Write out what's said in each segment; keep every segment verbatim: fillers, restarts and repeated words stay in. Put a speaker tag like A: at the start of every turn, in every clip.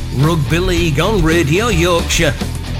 A: Rugby League on Radio Yorkshire.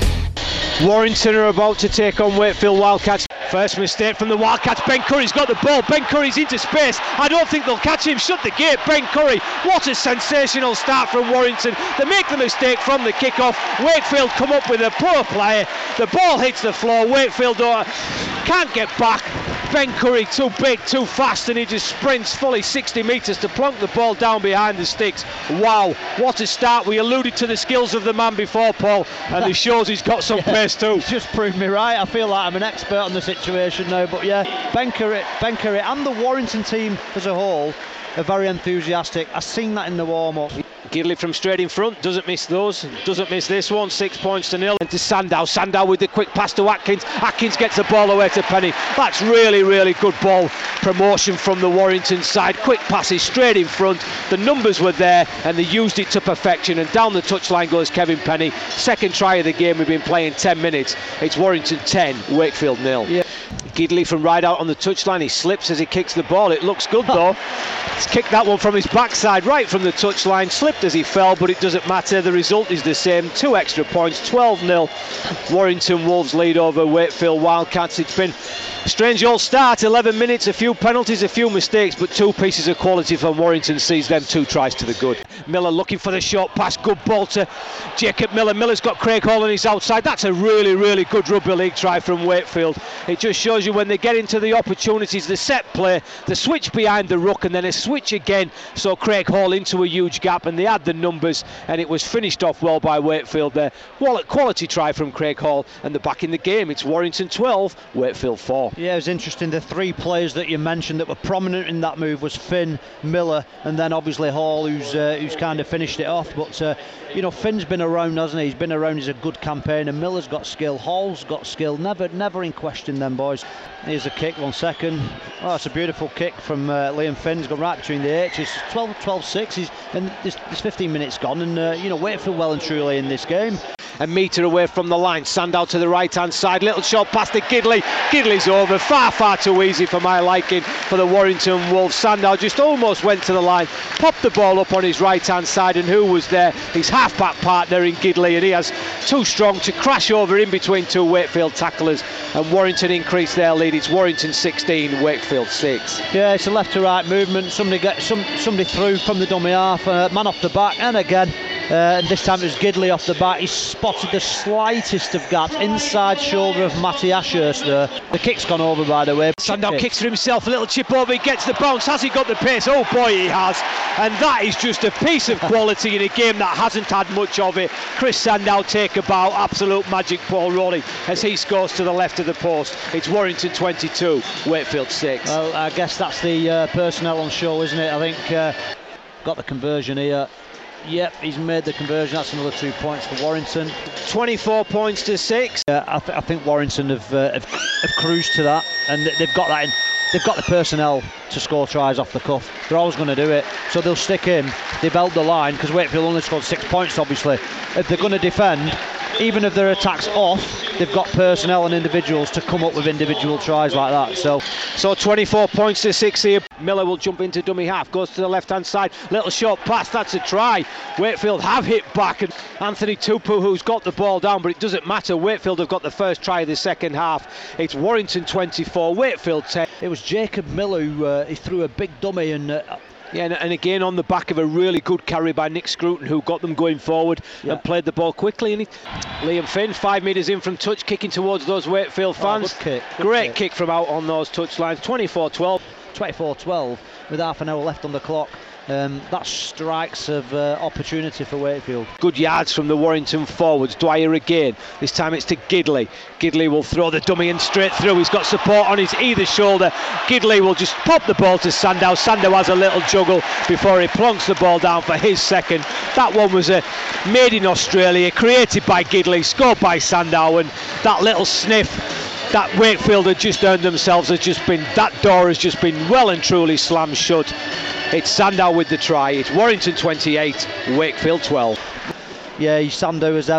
B: Warrington are about to take on Wakefield Wildcats. First mistake from the Wildcats. Ben Curry's got the ball. Ben Curry's into space. I don't think they'll catch him. Shut the gate. Ben Curry. What a sensational start from Warrington. They make the mistake from the kickoff. Wakefield come up with a poor play. The ball hits the floor. Wakefield don't, can't get back. Ben Curry too big, too fast, and he just sprints fully sixty metres to plonk the ball down behind the sticks. Wow, what a start. We alluded to the skills of the man before, Paul, and he shows he's got some
C: yeah,
B: pace too.
C: He's just proved me right. I feel like I'm an expert on the situation now, but yeah, Ben Curry, Ben Curry and the Warrington team as a whole are very enthusiastic. I've seen that in the warm-up.
B: Gidley from straight in front, doesn't miss those, doesn't miss this one, six points to nil. And to Sandow, Sandow with the quick pass to Atkins, Atkins gets the ball away to Penny. That's really, really good ball promotion from the Warrington side. Quick passes straight in front, the numbers were there and they used it to perfection, and down the touchline goes Kevin Penny. Second try of the game, we've been playing ten minutes. It's Warrington ten, Wakefield nil. Yeah. Gidley from right out on the touchline, he slips as he kicks the ball. It looks good though. He's kicked that one from his backside right from the touchline, slipped as he fell, but it doesn't matter. The result is the same, two extra points, twelve nil. Warrington Wolves lead over Wakefield Wildcats. It's been a strange old start, eleven minutes, a few penalties, a few mistakes, but two pieces of quality from Warrington sees them two tries to the good. Miller looking for the short pass, good ball to Jacob Miller. Miller's got Craig Hall on his outside. That's a really, really good rugby league try from Wakefield. It just shows you when they get into the opportunities, the set play, the switch behind the ruck and then a switch again, so Craig Hall into a huge gap, and they had the numbers and it was finished off well by Wakefield there. Wallet quality try from Craig Hall, and they're back in the game. It's Warrington twelve, Wakefield four.
C: Yeah, it was interesting. The three players that you mentioned that were prominent in that move was Finn, Miller, and then obviously Hall, who's uh, who's kind of finished it off. But uh, you know, Finn's been around, hasn't he? He's been around. He's a good campaigner. Miller's got skill. Hall's got skill. Never, never in question, them boys. Here's a kick. One second. Oh, it's a beautiful kick from uh, Liam Finn. He's gone right between the H's. twelve twelve six. He's and there's, there's fifteen minutes gone, and uh, you know, Wakefield well and truly in this game.
B: A metre away from the line, Sandow to the right hand side, little shot past to Gidley. Gidley's over, far far too easy for my liking for the Warrington Wolves. Sandow just almost went to the line, popped the ball up on his right hand side, and who was there? His half back partner in Gidley, and he has too strong to crash over in between two Wakefield tacklers, and Warrington increased their lead. It's Warrington sixteen, Wakefield six.
C: Yeah, it's a left to right movement. Somebody get some somebody through from the dummy half, uh, man off the back, and again. Uh, and this time it was Gidley off the bat. He spotted the slightest of gaps inside shoulder of Matty Ashurst there. The kick's gone over, by the way.
B: Sandow kicks for himself, a little chip over, he gets the bounce. Has he got the pace? Oh boy, he has. And that is just a piece of quality in a game that hasn't had much of it. Chris Sandow take a bow, absolute magic, Paul Rowley, as he scores to the left of the post. It's Warrington twenty-two, Wakefield six.
C: Well, I guess that's the uh, personnel on show, isn't it? I think uh, got the conversion here. Yep, he's made the conversion. That's another two points for Warrington.
B: twenty-four points to six.
C: Uh, I, th- I think Warrington have, uh, have have cruised to that, and they've got that in. They've got the personnel to score tries off the cuff. They're always going to do it, so they'll stick in. They belt the line because Wakefield only scored six points. Obviously, if they're going to defend, even if their attack's off, they've got personnel and individuals to come up with individual tries like that. So,
B: so twenty-four points to six here. Miller will jump into dummy half, goes to the left hand side, little short pass, that's a try. Wakefield have hit back, and Anthony Tupu, who's got the ball down, but it doesn't matter. Wakefield have got the first try of the second half. It's Warrington twenty-four, Wakefield ten.
C: It was Jacob Miller who uh, he threw a big dummy and. Uh,
B: Yeah, and, and again on the back of a really good carry by Nick Scruton, who got them going forward yeah. and played the ball quickly. And he, Liam Finn, five metres in from touch, kicking towards those Wakefield fans.
C: Oh, good kick, good
B: Great
C: kick.
B: kick from out on those touchlines. twenty-four twelve.
C: twenty-four twelve with half an hour left on the clock. Um, that strikes of uh, opportunity for Wakefield.
B: Good yards from the Warrington forwards. Dwyer again. This time it's to Gidley. Gidley will throw the dummy in straight through. He's got support on his either shoulder. Gidley will just pop the ball to Sandow. Sandow has a little juggle before he plonks the ball down for his second. That one was a made in Australia, created by Gidley, scored by Sandow, and that little sniff that Wakefield had just earned themselves has just been, that door has just been well and truly slammed shut. It's Sandow with the try. It's Warrington twenty-eight, Wakefield twelve.
C: Yeah, he's Sandow as ever.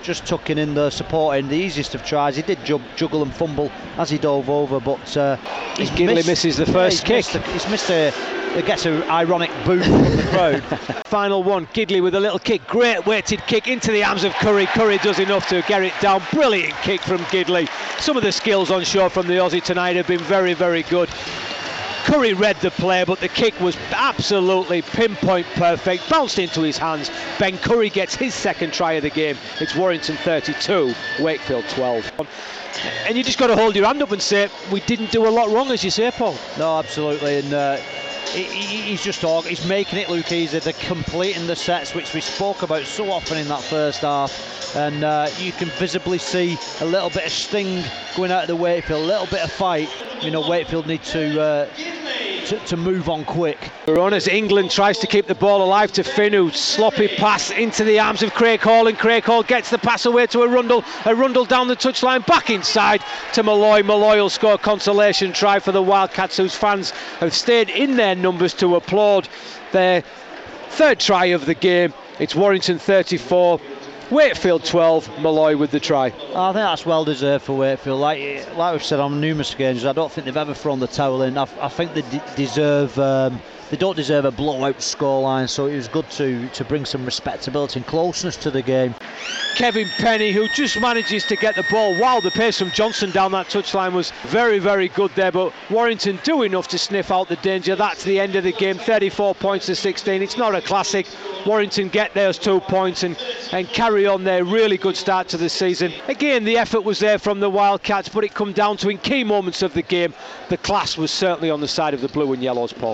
C: just tucking in the support in, the easiest of tries. He did jug, juggle and fumble as he dove over, but uh, he's
B: Gidley
C: missed,
B: misses the
C: yeah,
B: first
C: he's
B: kick.
C: Missed a, he's missed a, he gets an ironic boo from the crowd.
B: Final one, Gidley with a little kick, great weighted kick into the arms of Curry. Curry does enough to get it down. Brilliant kick from Gidley. Some of the skills on show from the Aussie tonight have been very, very good. Curry read the play, but the kick was absolutely pinpoint perfect, bounced into his hands. Ben Curry gets his second try of the game. It's Warrington thirty-two, Wakefield twelve. And you just got to hold your hand up and say, we didn't do a lot wrong, as you say, Paul.
C: No, absolutely, and uh, he, he, he's just he's making it look easy. They're completing the sets, which we spoke about so often in that first half, and uh, you can visibly see a little bit of sting going out of the Wakefield, a little bit of fight. You know, Wakefield need to uh, to, to move on quick.
B: We're on as England tries to keep the ball alive to Finu. Sloppy pass into the arms of Craig Hall, and Craig Hall gets the pass away to Arundel. Arundel down the touchline, back inside to Malloy. Malloy will score a consolation try for the Wildcats, whose fans have stayed in their numbers to applaud their third try of the game. It's Warrington thirty-four, Wakefield twelve, Malloy with the try.
C: I think that's well deserved for Wakefield. Like, like we've said on numerous occasions, I don't think they've ever thrown the towel in. I, I think they d- deserve. Um, they don't deserve a blowout scoreline. So it was good to to bring some respectability and closeness to the game.
B: Kevin Penny, who just manages to get the ball. Wow, the pace from Johnson down that touchline was very, very good there. But Warrington do enough to sniff out the danger. That's the end of the game. thirty-four points to sixteen. It's not a classic. Warrington get those two points and, and carry on their really good start to the season. Again, the effort was there from the Wildcats, but it come down to in key moments of the game, the class was certainly on the side of the blue and yellows, Paul.